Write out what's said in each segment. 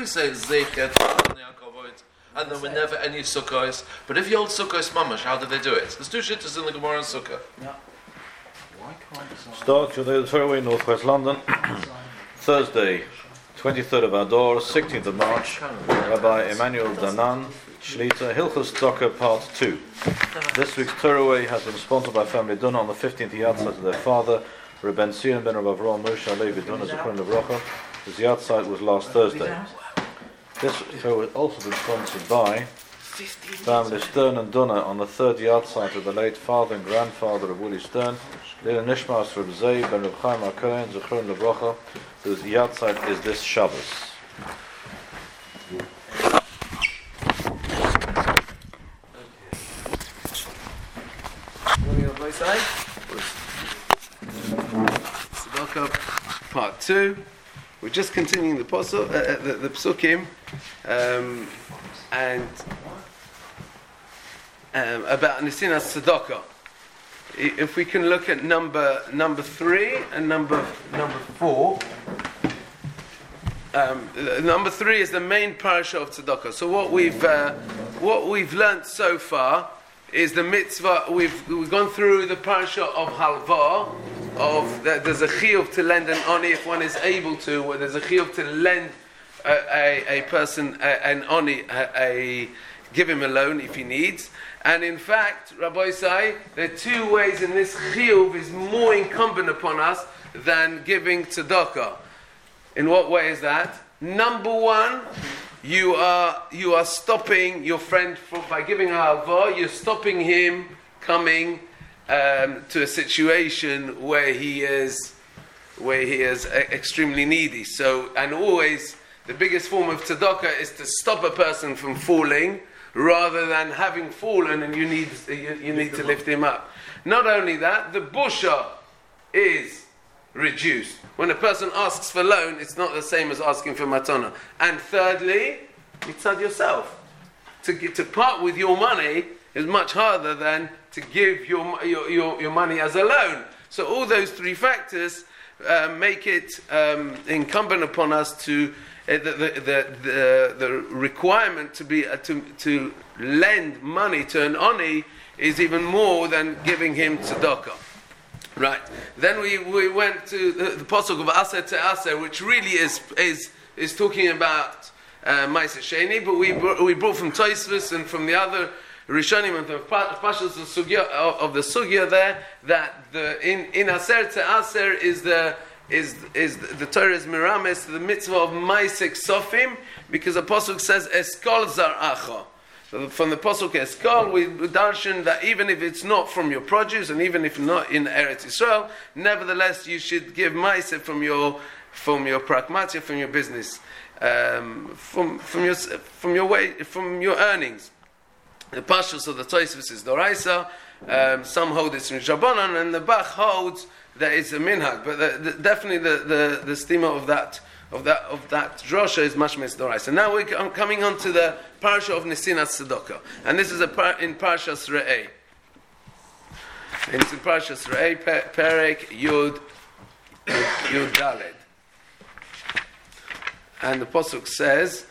we say Zeichet and there were never any sukkahs, but if you hold sukkahs mamash, how do they do it? There's two shittas in the Gemara and Sukkah. Yeah. Start to the Fairway, Northwest London, Thursday, 23rd of Adar, 16th of March, Rabbi Emmanuel Danan, Shlita, Hilchos Tzedakah, Part 2. This week's Teraway has been sponsored by family Dunah on the 15th Yahrzeit of their father, Reben Sion ben Rav Avraham Moshe Levi Dunah Zechron Levracha. His Yahrzeit was last Thursday. This show has also been sponsored by family Stern and Dunah on the third Yahrzeit of the late father and grandfather of Willie Stern, Lila Nishmas Reb Zei ben Reb Chaim HaKohen Zechron Levracha, whose Yahrzeit is this Shabbos. Tzedakah, Part 2. We're just continuing the Psukim, and about Nesinas Tzedakah. If we can look at number 3 and number 4. Number 3 is the main parasha of Tzedakah. So what we've learnt so far is the mitzvah. We've gone through the parasha of Halva. There's a chiyuv to lend an oni if one is able to. Where there's a chiyuv to lend a person an oni, give him a loan if he needs. And in fact, Rabbi Isai, there are two ways in this chiyuv is more incumbent upon us than giving tzedakah. In what way is that? Number one, you are stopping your friend by giving a halva. You're stopping him coming to a situation where he is extremely needy. So, and always the biggest form of tzedakah is to stop a person from falling, rather than having fallen and you need to lift him up. Not only that, the busha is reduced. When a person asks for loan, it's not the same as asking for matana. And thirdly, mitzad yourself. To part with your money is much harder than to give your money as a loan. So all those three factors make it incumbent upon us to the requirement to be to lend money to an oni is even more than giving him tzedakah. Right. Then we went to the pasuk of Aser to Aser, which really is talking about Ma'aser Sheni, but we brought from Tosfos and from the other Rishonim and the Pashas of the Sugya there that in Aser to Aser is the Torah's miramis, the mitzvah of Ma'asek Sofim, because the pasuk says Eskol Zar'acha. So from the pasuk Eskol, we darshan that even if it's not from your produce and even if not in Eretz Yisrael, nevertheless you should give Ma'aseh from your pragmatia, from your business, from your earnings. The pashtus of the Tosfos is Doraisa. Some hold it's in Rabbanan, and the Bach holds that it's a minhag. But definitely the stima of that drosha is mashmes Doraisa. Now we're coming on to the parasha of Nesinas Tzedakah, and this is in Parashas Re'eh. It's in Parashas Re'eh, Perek Yud Daled, and the pasuk says.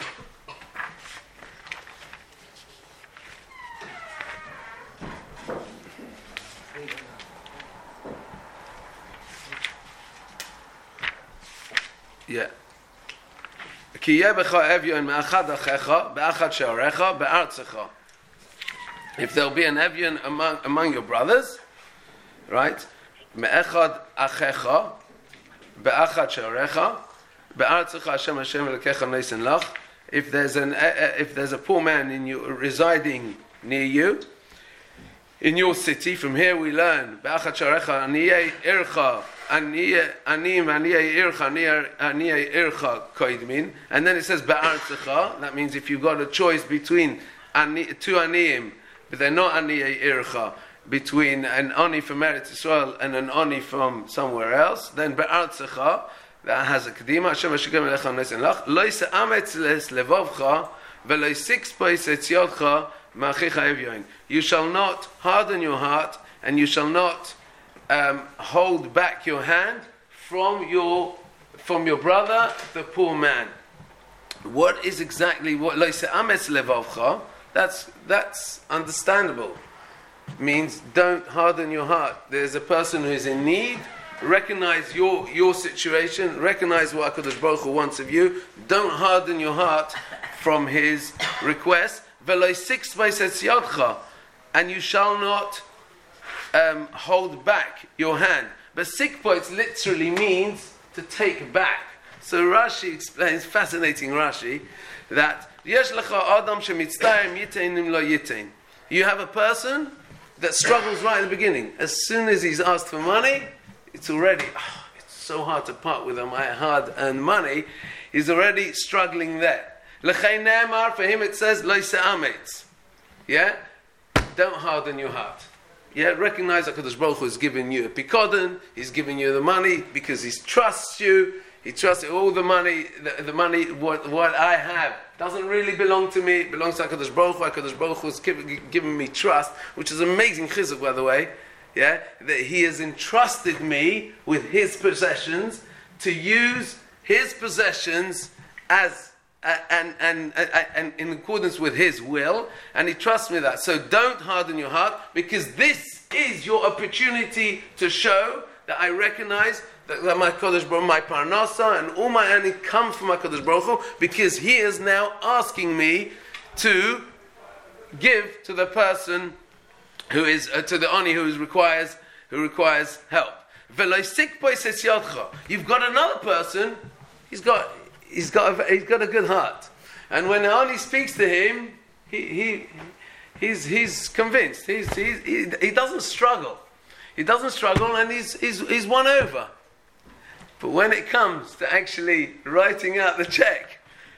Yeah. Ki yebecha evyon me'achad achecha be'achad she'arecha be'artzecha. If there'll be an evyon among your brothers, right? Me'echad achecha be'achad she'arecha be'artzecha Hashem Elokecha neisen lach. If there's a poor man residing near you, in your city, from here we learn be'achad she'arecha aniyei ircha. And then it says ba'artzecha. That means if you've got a choice between two aniyim, but they're not aniyei ircha, between an ani from Eretz Yisrael and an ani from somewhere else, then ba'artzecha, that has a kedima. Hashem Hashem Elecha Neisen Lach lo yisametz les levavcha velo yisik pois etziotcha ma'achicha evyoin. You shall not harden your heart, and you shall not hold back your hand from your brother, the poor man. what is exactly what loise ames levavcha? That's understandable. Means don't harden your heart. There's a person who is in need. Recognize your situation. Recognize what HaKadosh Baruch Hu wants of you. Don't harden your heart from his request. And you shall not hold back your hand. But sikpoitz literally means to take back. So Rashi explains, fascinating Rashi, that yesh lecha adam shemitztayim yiteinim lo yitein. You have a person that struggles right at the beginning. As soon as he's asked for money, it's already, it's so hard to part with my hard-earned money. He's already struggling there. L'chei ne'emar, for him it says, lo se'ametz. Yeah? Don't harden your heart. Yeah? Recognize that HaKadosh Baruch Hu has given you a pikodon, he's giving you the money because he trusts you. He trusts all the money, the money, what I have doesn't really belong to me, it belongs to HaKadosh Baruch Hu. HaKadosh Baruch Hu has given me trust, which is amazing chizuk, by the way, yeah, that he has entrusted me with his possessions to use his possessions as and in accordance with his will, and he trusts me that. So don't harden your heart, because this is your opportunity to show that I recognize that my Kodesh Baruch Hu, my parnasa and all my earning come from my Kodesh Baruch Hu, because he is now asking me to give to the person who is to the oni who requires help. You've got another person. He's got a good heart, and when the oni speaks to him, he's convinced. He doesn't struggle. He doesn't struggle, and he's won over. But when it comes to actually writing out the check,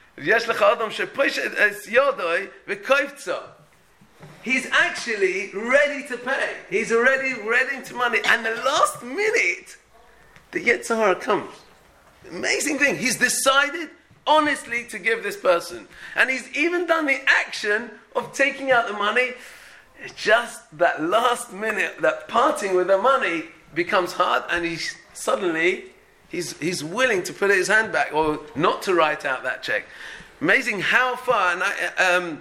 he's actually ready to pay. He's already ready to money. And the last minute, the Yetzer Hara comes. Amazing thing. He's decided honestly to give this person. And he's even done the action of taking out the money. It's just that last minute, that parting with the money becomes hard, and he's willing to put his hand back or not to write out that check. Amazing how far. And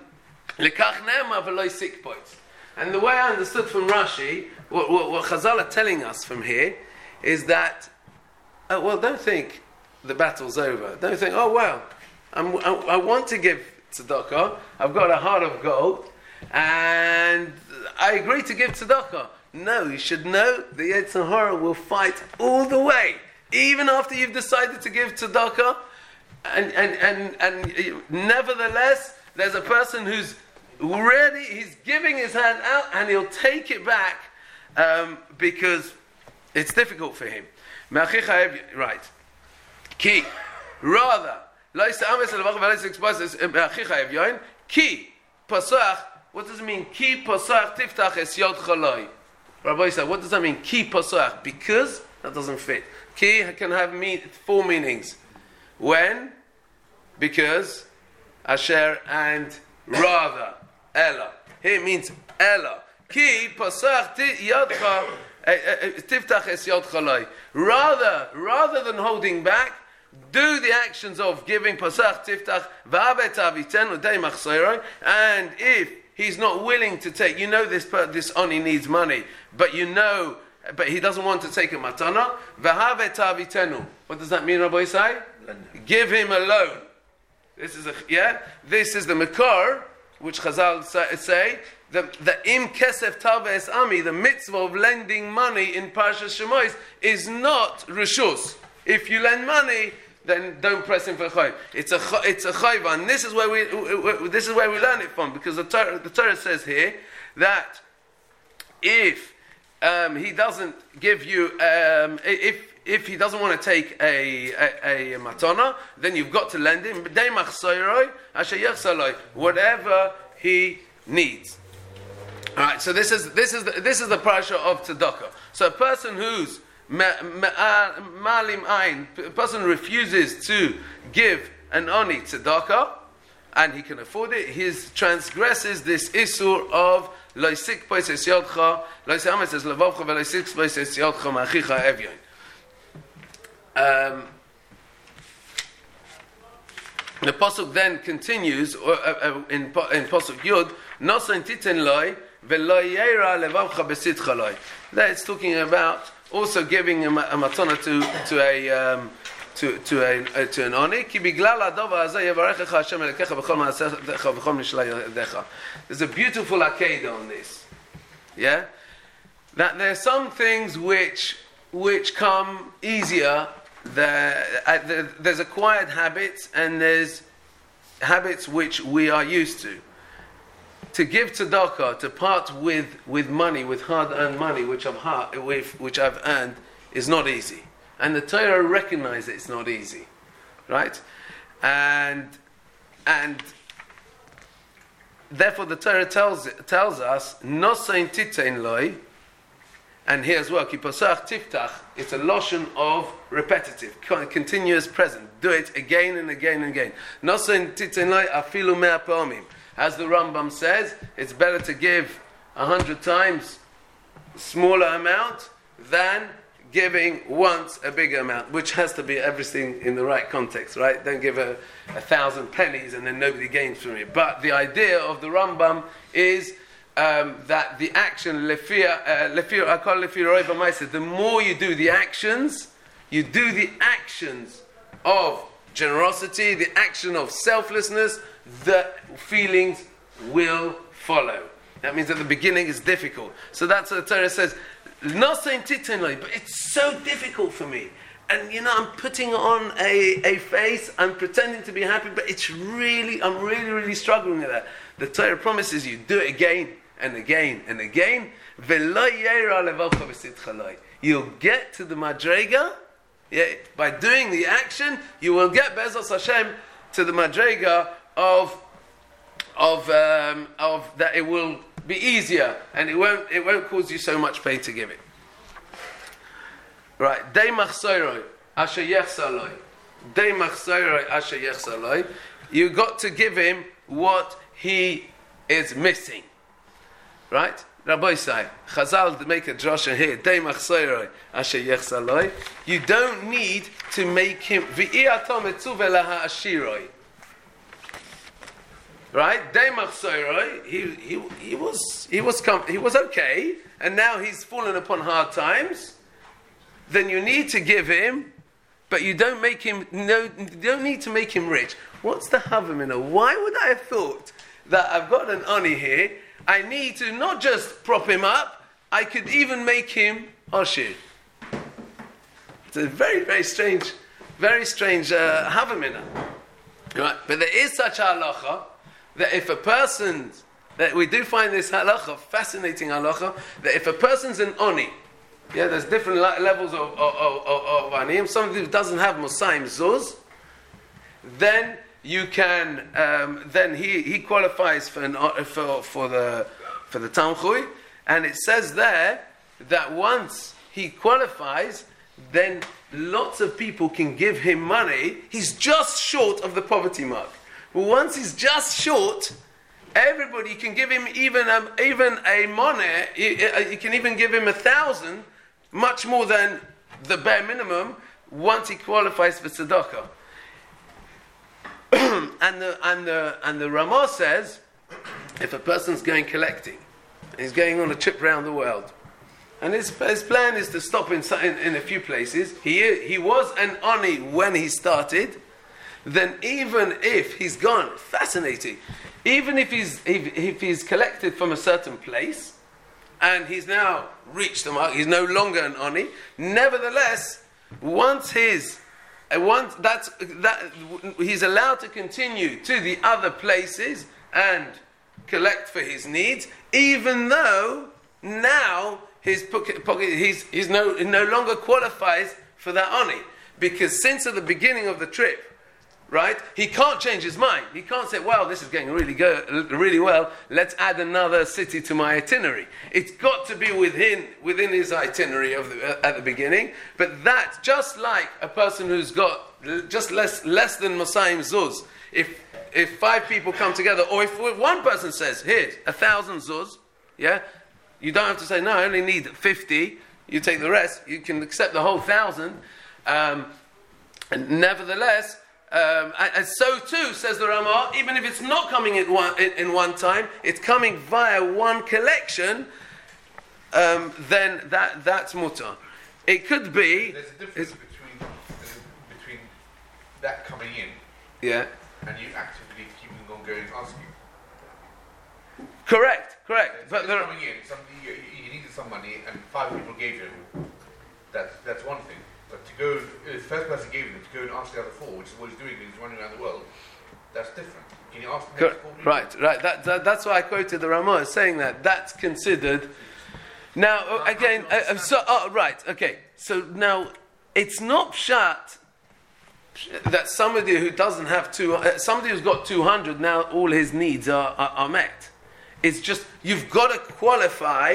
and the way I understood from Rashi, what Chazal are telling us from here, is that, don't think the battle's over. Don't think, I want to give tzedakah, I've got a heart of gold, and I agree to give tzedakah. No, you should know the Yetzer Hara will fight all the way, even after you've decided to give tzedakah, and nevertheless, there's a person who's ready, he's giving his hand out, and he'll take it back because it's difficult for him. Right. Ki, rather, ki, pasach, what does it mean? Ki pasach tiftach es yod chaloi. Rabbi said, what does that mean? Ki pasach, because that doesn't fit. Ki can have four meanings. When, because, asher, and rather. Ella. Here it means Ella. Ki pasach yadcha tiftach es yod chaloi. Rather than holding back, do the actions of giving pasach tiftach va'abet aviten udei machsoiroi. And if he's not willing to take, this oni needs money, but he doesn't want to take a matana. Va'abet avitenu. What does that mean, Rabbi Isai? Give him a loan. This is the makar, which Chazal say, the im kesef taves ami, the mitzvah of lending money in Parshas Shemois is not reshus. If you lend money, then don't press him for chayv. It's a chayva, and this is where we learn it from, because the Torah says here that if he doesn't give you if he doesn't want to take a matana, then you've got to lend him whatever he needs. All right. So this is the parasha of tzedakah. So a person who's malim ayin, a person who refuses to give an oni tzedakah, and he can afford it, he transgresses this isur of loisik pois es yodcha, loisames es levavcha, veloisik pois es yodcha ma'achicha evyon. the pasuk then continues in pasuk Yud, Nosen titen loy v'lo yeira levavcha besitcha loy. There it's talking about also giving a matana to an oni. Ki biglal adova hazeh yevarechecha Hashem elekecha b'chol ma'asecha v'chol mishla yadecha. There's a beautiful akeda on this. Yeah, that there are some things which come easier. There's acquired habits and there's habits which we are used to. To give tzedakah, to part with money, with hard-earned money, which I've earned, is not easy. And the Torah recognizes it's not easy, right? And therefore the Torah tells us, Nosein titein loy. And here as well, ki posach tiftach, it's a loshon of repetitive, continuous present. Do it again and again and again. Nosen titen loy afilu mea pa'omim. As the Rambam says, it's better to give 100 times smaller amount than giving once a bigger amount, which has to be everything in the right context, right? Don't give 1,000 pennies and then nobody gains from it. But the idea of the Rambam is that the action, the more you do the actions of generosity, the action of selflessness, the feelings will follow. That means at the beginning it's difficult. So that's what the Torah says, not saying titanly, but it's so difficult for me. And I'm putting on a face, I'm pretending to be happy, but I'm really struggling with that. The Torah promises you, do it again and again and again. You'll get to the Madrega, by doing the action, you will get Be'ezras Hashem to the Madrega of that it will be easier and it won't cause you so much pain to give it. Right, Dei machsoroi asher yechsaloi. Dei machsoroi asher yechsaloi. You got to give him what he is missing. Right? Rabbi say, Chazal make a drasha here. Dei machsoroi asher yechsaloi. You don't need to make him v'i'ato metzuve laha ashiroi. Right? Dei machsoroi. He was okay, and now he's fallen upon hard times. Then you need to give him, but you don't make him. No, you don't need to make him rich. What's the havamina? Why would I have thought that I've got an ani here? I need to not just prop him up. I could even make him ashir. It's a very, very strange havamina. Right? But there is such a halacha that if a person, that we do find this halacha, fascinating halacha, that if a person's an oni. Yeah, there's different levels of aniyim. Somebody who doesn't have Mosayim Zuz, then you can, then he qualifies for the Tamchui, and it says there that once he qualifies, then lots of people can give him money. He's just short of the poverty mark. But once he's just short, everybody can give him even a money. You can even give him 1,000. Much more than the bare minimum once he qualifies for tzedakah. and the Ramah says, if a person's going collecting, he's going on a trip around the world, and his plan is to stop in a few places. He was an ani when he started. Then even if he's gone, fascinating. Even if he's collected from a certain place, and he's now reached the mark, he's no longer an ani. Nevertheless, once he's allowed to continue to the other places and collect for his needs, even though now his pocket he's no longer qualifies for that ani, because since at the beginning of the trip, right, he can't change his mind. He can't say, well, this is going really well, let's add another city to my itinerary. It's got to be within his itinerary at the beginning. But that, just like a person who's got just less than Mosayim Zuz, if 5 people come together, or if one person says, here's 1,000 Zuz, yeah, you don't have to say, no, I only need 50, you take the rest, you can accept the whole 1,000, and nevertheless, And so too, says the Ramah, even if it's not coming in one time, it's coming via one collection, then that's mutar. It could be... There's a difference between that coming in Yeah. and you actively keeping on going and asking. Correct. But But there, coming in, you needed some money and 5 people gave you. That's one thing. But to go, the first person gave you, to go and ask the other 4, which is what he's doing when he's running around the world, that's different. Can you ask the next 4 people? right. That's why I quoted the Ramah as saying that. That's considered... Now, again, So now, it's not pshat that somebody who doesn't have somebody who's got 200, now all his needs are met. It's just, you've got to qualify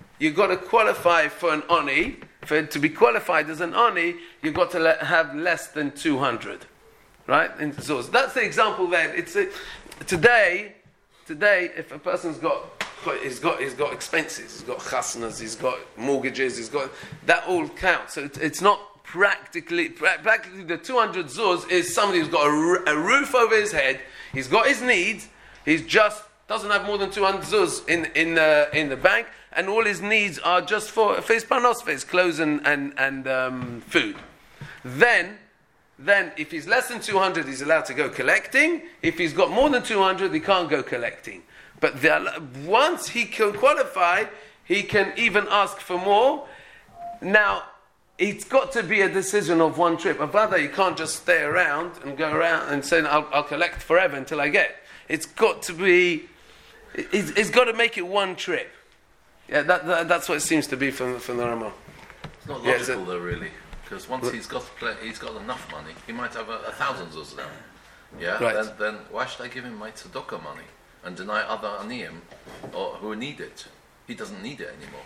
for an oni. For it to be qualified as an oni, you've got to have less than 200. Right? So that's the example there. Today, if a person's he's got expenses, he's got chasnas, he's got mortgages, that all counts. So it's not practically the 200 zuz is somebody who's got a roof over his head, he's got his needs, he's just doesn't have more than 200 zuz in the bank, and all his needs are just for his panos, for his clothes and food. Then if he's less than 200, he's allowed to go collecting. If he's got more than 200, he can't go collecting. But once he can qualify, he can even ask for more. Now, it's got to be a decision of one trip. Avada, you can't just stay around and go around and say, I'll collect forever until I get. It's got to be, it's got to make it one trip. Yeah, that's what it seems to be from the Ramah. It's not logical though, really. Because once he's got enough money, he might have 1,000 zuz now. Yeah, right. Then why should I give him my tzedakah money and deny other aniyim or who need it? He doesn't need it anymore.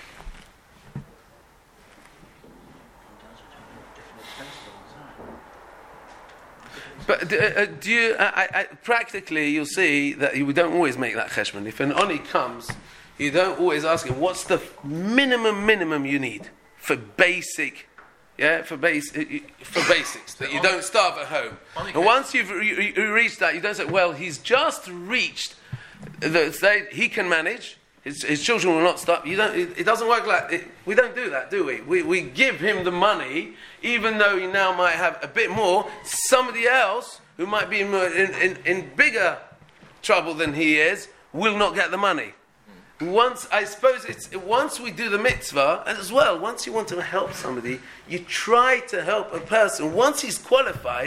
But do you? Practically, you'll see that you don't always make that cheshbon. If an oni comes, you don't always ask him, "What's the minimum you need for basic?" Yeah, for basics, that you don't starve at home. And once you've reached that, you don't say, well, he's just reached the state he can manage, his children will not starve. It doesn't work like it. We don't do that, do we? We give him the money, even though he now might have a bit more. Somebody else, who might be in bigger trouble than he is, will not get the money. Once we do the mitzvah, and as well, once you want to help somebody, you try to help a person. Once he's qualified,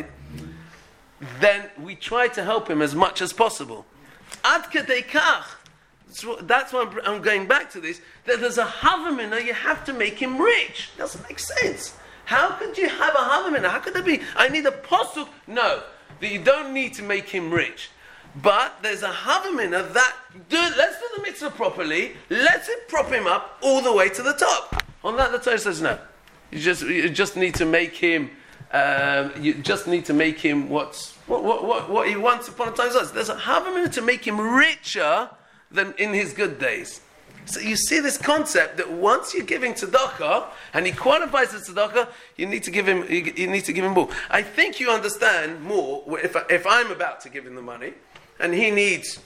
then we try to help him as much as possible. Ad kedei kach. That's why I'm going back to this. That there's a havamina, you have to make him rich. Doesn't make sense. How could you have a havamina? How could there be? I need a posuk. No, that you don't need to make him rich. But there's a havamina that let's do the mitzvah properly. Let's prop him up all the way to the top. On that, the Torah says no. You just need to make him. You just need to make him what he once upon a time was. There's a havamina to make him richer than in his good days. So you see this concept that once you're giving tzedakah and he qualifies as tzedakah, you need to give him. You need to give him more. I think you understand more if I'm about to give him the money. And he needs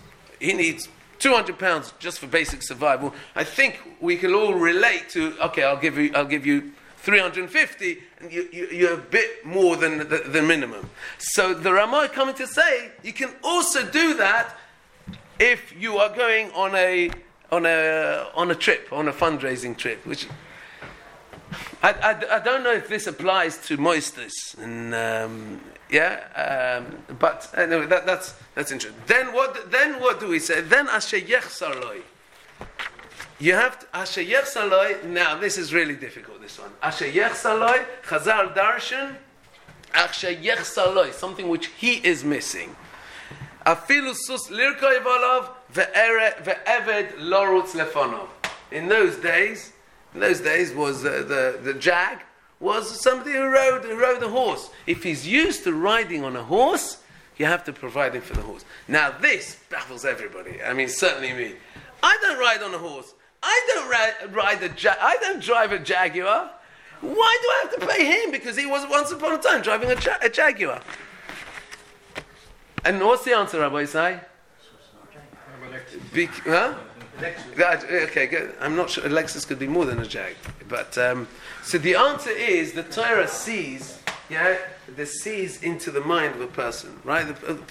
£200 just for basic survival. I think we can all relate to. Okay, I'll give you 350, and you're a bit more than the minimum. So the Ramah coming to say you can also do that if you are going on a trip, on a fundraising trip. Which I don't know if this applies to moistus and. But anyway, that's interesting. Then what do we say? Then asher yechsaloi. You have to asher yechsaloi. Now this is really difficult. This one asher yechsaloi. Chazal darshan asher yechsaloi. Something which he is missing. Afilu sus lirkoi v'alav ve'eved lorutz lefonov. In those days was the jag. Was somebody who rode a horse. If he's used to riding on a horse, you have to provide him for the horse. Now this baffles everybody. I mean, certainly me. I don't ride on a horse. I don't drive a Jaguar. Why do I have to pay him? Because he was once upon a time driving a Jaguar. And what's the answer, Rabbi Isai? Huh? Okay, good. I'm not sure. A Lexus could be more than a Jag, but so the answer is the Torah sees, sees into the mind of a person, right?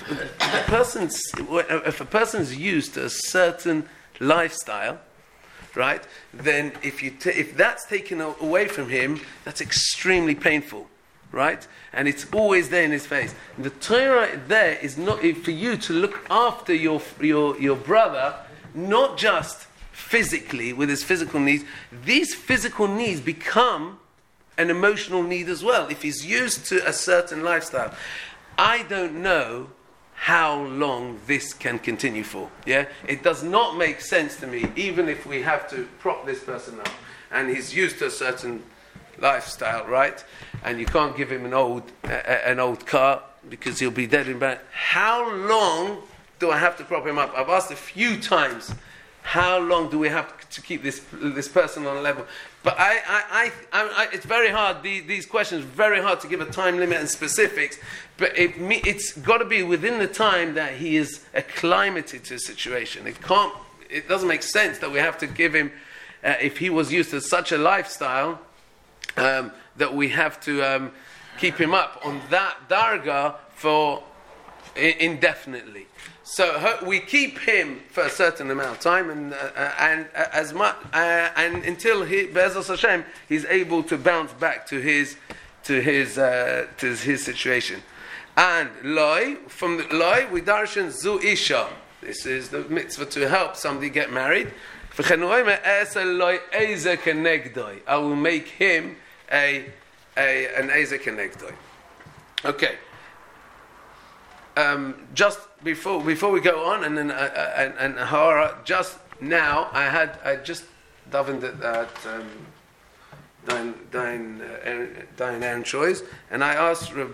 If a person's used to a certain lifestyle, right, then if that's taken away from him, that's extremely painful, right? And it's always there in his face. And the Torah there is not for you to look after your brother, not just physically with his physical needs. These physical needs become an emotional need as well if he's used to a certain lifestyle. I don't know how long this can continue for. Yeah, it does not make sense to me, even if we have to prop this person up and he's used to a certain lifestyle, right? And you can't give him an old car because he'll be dead in bed. How long do I have to prop him up? I've asked a few times, how long do we have to keep this person on a level? But I it's very hard. These questions very hard to give a time limit and specifics. But it's got to be within the time that he is acclimated to a situation. It doesn't make sense that we have to give him if he was used to such a lifestyle that we have to keep him up on that darga for indefinitely. So we keep him for a certain amount of time, and as much and until Be'ezus Hashem he's able to bounce back to his situation. And loy from the loy we darshan zu isha. This is the mitzvah to help somebody get married. I will make him an Ezek Kenegdoi. Okay. Just before we go on, and then and Hara, just now I just davened at Dayan Aaron Choi's, and I asked the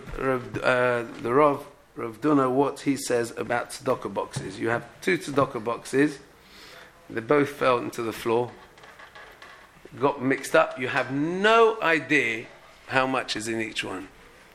Rav Duna what he says about tzedakah boxes. You have 2 tzedakah boxes. They both fell into the floor, got mixed up. You have no idea how much is in each one.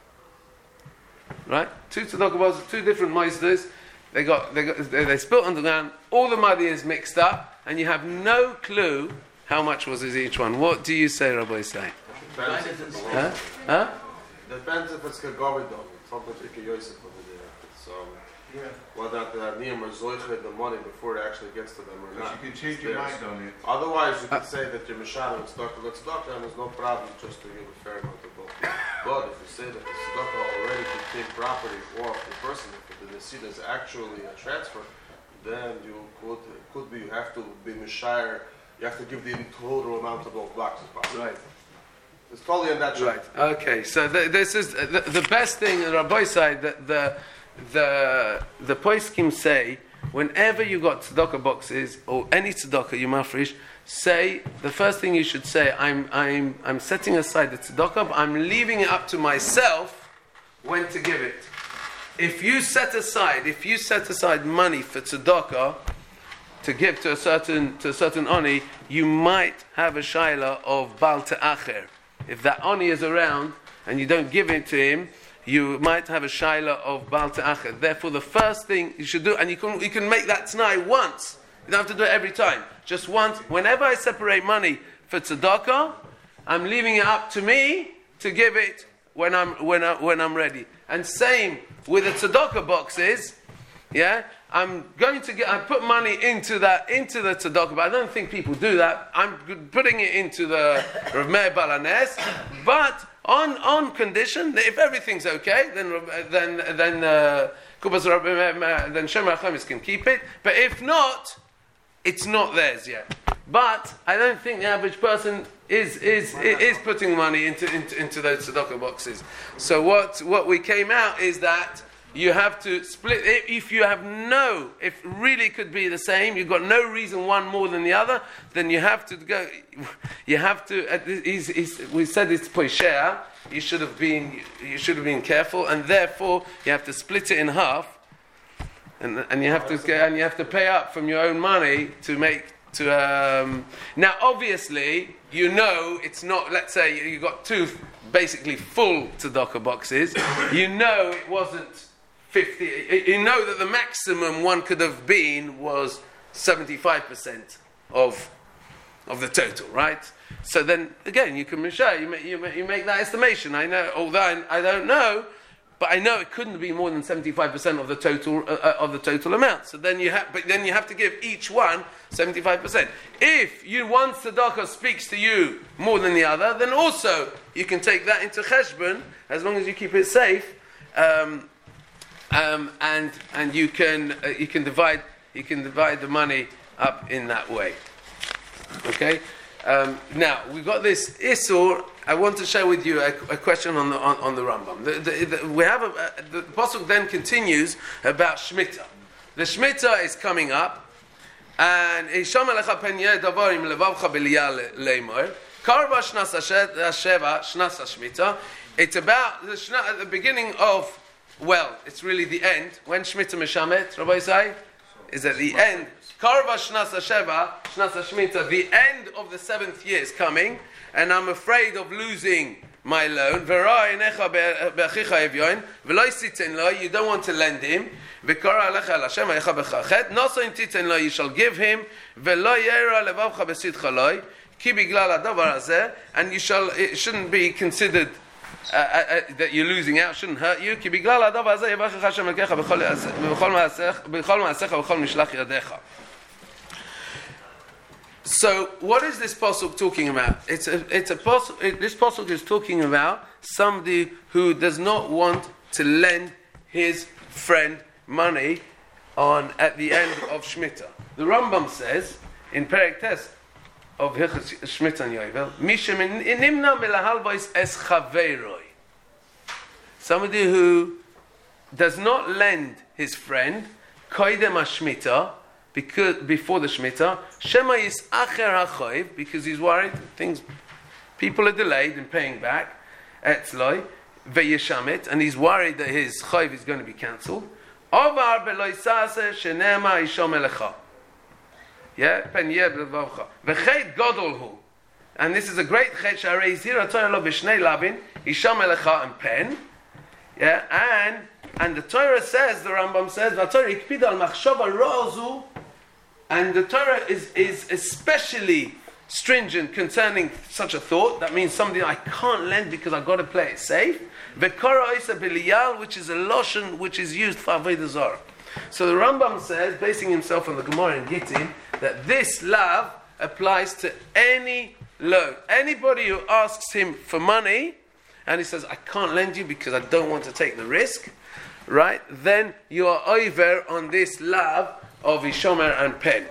Right? 2 tzedakah boxes, 2 different moisters. They spilt on the ground. All the money is mixed up, and you have no clue how much was in each one. What do you say, Rabbi Say? Depends if it's Huh? Depends if it's Kagavidov. Something like Yosef over there. So whether the Niyam or Zoicha the money before it actually gets to them or not. You can change your mind on it. Otherwise, you could say that you're Mishana and tzedakah, and there's no problem just to give a fair amount of both. But if you say that the tzedakah already became property of the person, if the deceit is actually a transfer, then you have to be Mishayr. You have to give the total amount of both blocks as possible. Right. It's totally in that shape. Right. Okay. So this is the best thing. Rabbi said that the poskim say whenever you got tzedakah boxes or any tzedakah you mafresh, say the first thing you should say. I'm setting aside the tzedakah, but I'm leaving it up to myself when to give it. If you set aside money for tzedakah to give to a certain oni, you might have a shaila of bal te'acher. If that oni is around and you don't give it to him, you might have a shaila of bal te'acher. Therefore, the first thing you should do, and you can make that t'nai once. You don't have to do it every time. Just once. Whenever I separate money for tzedakah, I'm leaving it up to me to give it when I'm ready. And same with the tzedakah boxes. Yeah, I put money into the tzedakah, but I don't think people do that. I'm putting it into the Rav Meir Balanes, but on condition that if everything's okay, then Shemar Chamis can keep it. But if not, it's not theirs yet. But I don't think the average person is putting money into those tzedakah boxes. So what we came out is that you have to split. If you have if really could be the same, you've got no reason one more than the other, then you have to go. You have to. We said it's poisher. You should have been careful, and therefore you have to split it in half, and you have to pay up from your own money to make. Now, obviously, it's not. Let's say you got 2 basically full tzedakah boxes. It wasn't 50. You know that the maximum one could have been was 75% of the total, right? So then again, you can measure. You make that estimation. I know, although I don't know, but I know it couldn't be more than 75% of the total amount. So then you have to give each one 75%. If one tzedakah speaks to you more than the other, then also you can take that into cheshbon as long as you keep it safe, and you can divide the money up in that way. Okay. Now we've got this Isur. I want to share with you a question on the Rambam. The pasuk then continues about Shemitah. The Shemitah is coming up, and Isham alecha penye davarim levavcha b'liyah leimor karva shnas hasheva shnas hashmitah. It's about at the beginning of, well, it's really the end. When Shemitah meshamet, Rabbi Isai, is at the end. Karva shnas hasheva shnas hashmitah. The end of the 7th year is coming, and I'm afraid of losing my loan. You don't want to lend him. You shall give him. And it shouldn't be considered that you're losing out, shouldn't hurt you. So, what is this pasuk talking about? This pasuk is talking about somebody who does not want to lend his friend money at the end of Shemitah. The Rambam says in Perek Tes of Hilchos Shemitah and Yovel, Mishem nimna melahalvos es chaveroi. Somebody who does not lend his friend koidem hashmitah, because before the Shemitah, Shema is acher hachoiv, because he's worried people are delayed in paying back, etzloi veyeshamit, and he's worried that his choiv is going to be cancelled. Ovar beloi sase shenema ishom elecha. Yeah, pen yeb levavcha. V'chet gadol hu, and this is a great chet sharei zira Torah lo b'shnei lavin ishom elecha and pen. Yeah, and the Torah says, the Rambam says, v'Torah ikpid al machshava ro'azu. And the Torah is especially stringent concerning such a thought. That means something I can't lend because I've got to play it safe. V'kara isa b'liyal, which is a loshon which is used for avodah zarah. So the Rambam says, basing himself on the Gemara in Gittin, that this lav applies to any loan. Anybody who asks him for money, and he says, I can't lend you because I don't want to take the risk, right? Then you are over on this lav of Ishomer and Pen.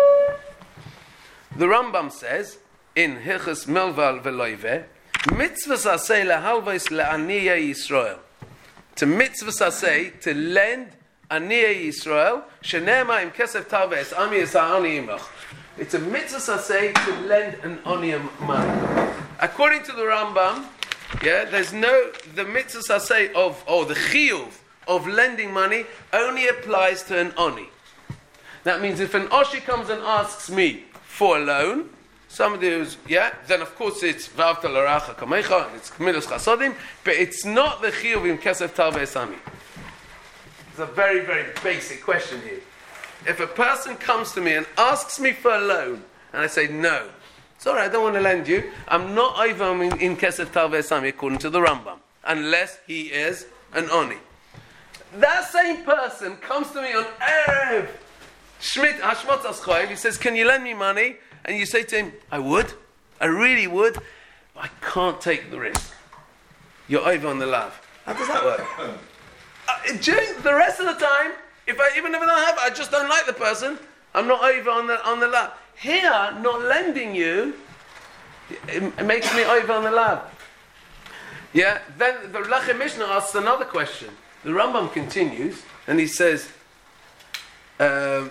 The Rambam says in Hilchos Melval Veloive, mitzvahs asay lehalvos le'aniyei Yisrael. To mitzvahs asay, to lend aniyei Yisrael, shenema im kesef tarves ami es ha'ani imach. It's a mitzvahs asay to lend an ani money. According to the Rambam, the mitzvahs asay the chiyuv of lending money only applies to an ani. That means if an Oshi comes and asks me for a loan, somebody who's, then of course it's V'avta l'racha kamecha, it's Milos Chasodim, but it's not the Chiyuv im Kesef Tarvei Sami. It's a very, very basic question here. If a person comes to me and asks me for a loan, and I say, no, sorry, I don't want to lend you, I'm not over in Kesef Tarvei Sami according to the Rambam, unless he is an Oni. That same person comes to me on Erev Hashmotzas Choiv, he says, can you lend me money? And you say to him, I really would, but I can't take the risk. You're over on the lav. How does that work? During the rest of the time, even if I don't have it, I just don't like the person, I'm not over on the lav. Here, not lending you, it makes me over on the lav. Yeah, then the Lechem Mishnah asks another question. The Rambam continues, and he says, the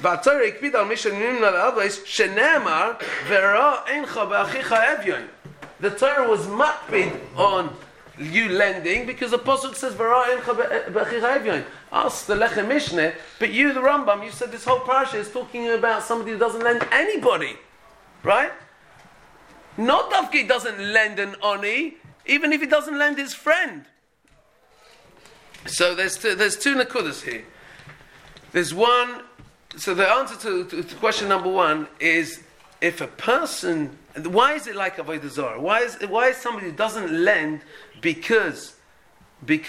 Torah was makpid on you lending because the pasuk says ask the Lechem Mishneh, but you, the Rambam, you said this whole parasha is talking about somebody who doesn't lend anybody, right? Not Davki doesn't lend an oni, even if he doesn't lend his friend. So there's two nakudas here. There's one. So the answer to question number one is, if a person, why is it like avodah zarah? Why is somebody who doesn't lend because of the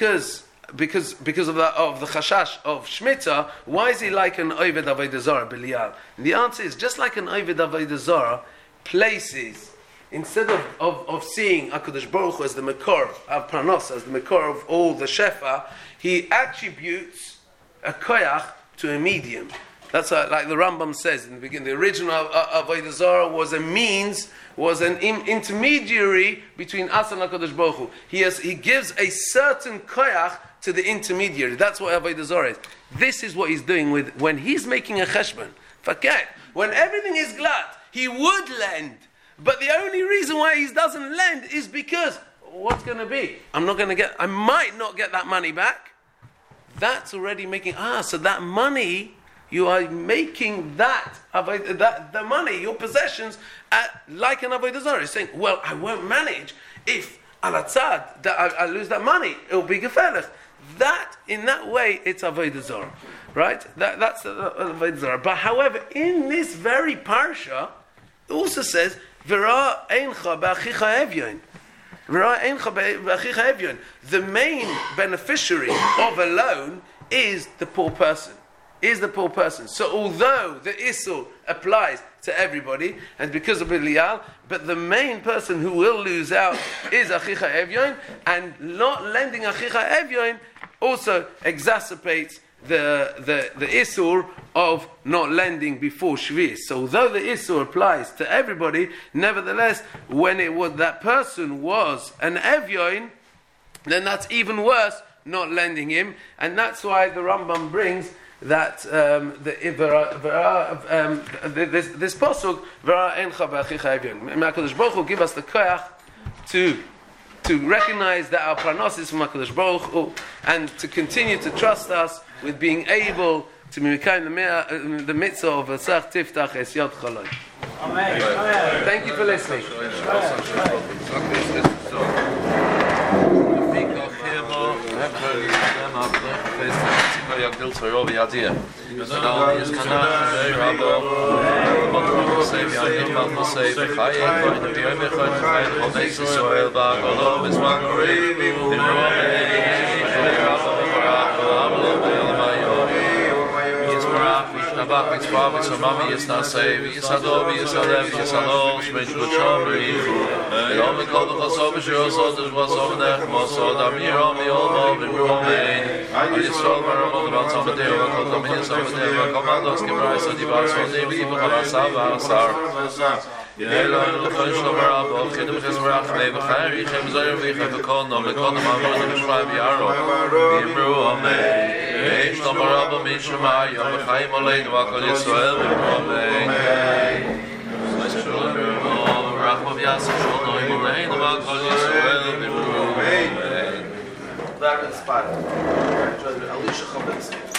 chashash of shmita? Why is he like an oved avodah zarah b'lial? And the answer is, just like an oved avodah zarah places, instead of seeing HaKadosh Baruch Hu as the makor of pranos, as the makor of all the shefa, he attributes a koyach to a medium. That's like the Rambam says in the beginning. The original avodah zarah was a means, was an intermediary between us and HaKadosh Baruch Hu. He gives a certain koyach to the intermediary. That's what avodah zarah is. This is what he's doing when he's making a cheshbon. Forget, when everything is glad, he would lend. But the only reason why he doesn't lend is because, what's going to be? I might not get that money back. That's already making, so that money, you are making that the money, your possessions, like an avodah zarah. You're saying, well, I won't manage if alatzad, that I lose that money. It will be gefährlich. That, in that way, it's avodah zarah, right? That's avodah zarah. But however, in this very parsha, it also says, "V'ra eincha b'achicha evyon." The main beneficiary of a loan is the poor person. So although the Isur applies to everybody, and because of Belial, but the main person who will lose out is Achicha Evyon, and not lending Achicha Evyon also exacerbates the Isur of not lending before Shvius. So although the Isur applies to everybody, nevertheless, when that person was an Evyon, then that's even worse, not lending him, and that's why the Rambam brings that this pasuk V'ra eincha b'achicha evyon. HaKadosh Baruch Hu give us the koyach to recognize that our pranos is from HaKadosh Baruch Hu, and to continue to trust us with being able to mimikayim the mitzvah of V'sach tiftach es yod chaloi. Amen. Thank you for listening. Abak mitzvah mitzvah yisnasei yisadov yisadev yisadov shmei shlosham v'yichu Elom mikol v'chasov v'shirosov v'shirosov v'nechmosov Amirom yolmov v'ruhomein Yisrol v'ramov v'atzam v'deo v'kol kamin yisam v'deo v'kol mandos k'mrais v'divas v'nevi v'chalasav v'asar Yelon l'chon shlomer abov chidum chizmarach v'chayr yichem zoyer v'yichem v'kol nom v'kol nom amor v'shmai v'yaro v'yimru amen Yesh Lomer Abba Mishmai Yom Chaim Aleinu V'Kol Yisrael V'Amen. Rachmav Yasser Shalom Aleinu V'Kol Yisrael V'Amen. That inspired. Alicia Chavetz.